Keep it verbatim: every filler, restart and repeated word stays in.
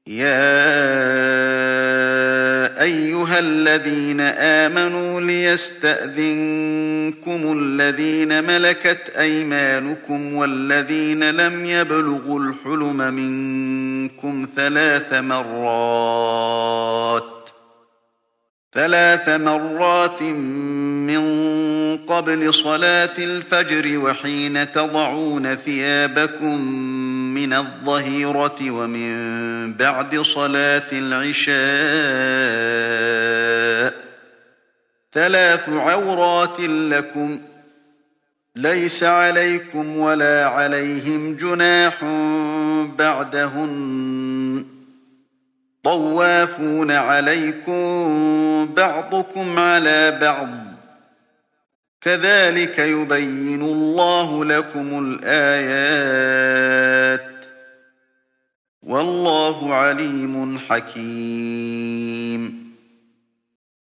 يَا أَيُّهَا الَّذِينَ آمَنُوا لِيَسْتَأْذِنكُمُ الَّذِينَ مَلَكَتْ أَيْمَانُكُمْ وَالَّذِينَ لَمْ يَبْلُغُوا الْحُلُمَ مِنكُمْ ثَلَاثَ مرات ثلاث مرات مِّن قَبْلِ صَلَاةِ الْفَجْرِ وَحِينَ تَضَعُونَ ثِيَابَكُم مِّنَ الظَّهِيرَةِ وَمِن بَعْدِ صَلَاةِ الْعِشَاءِ ۚ ثَلَاثُ عَوْرَاتٍ لَّكُمْ ۚ لَيْسَ عَلَيْكُمْ وَلَا عَلَيْهِمْ جُنَاحٌ بَعْدَهُنَّ ۚ طَوَّافُونَ عَلَيْكُم بَعْضُكُمْ عَلَىٰ بَعْضٍ ۚ كَذَٰلِكَ يُبَيِّنُ اللَّهُ لَكُمُ الْآيَاتِ ۗ وَاللَّهُ عَلِيمٌ حَكِيمٌ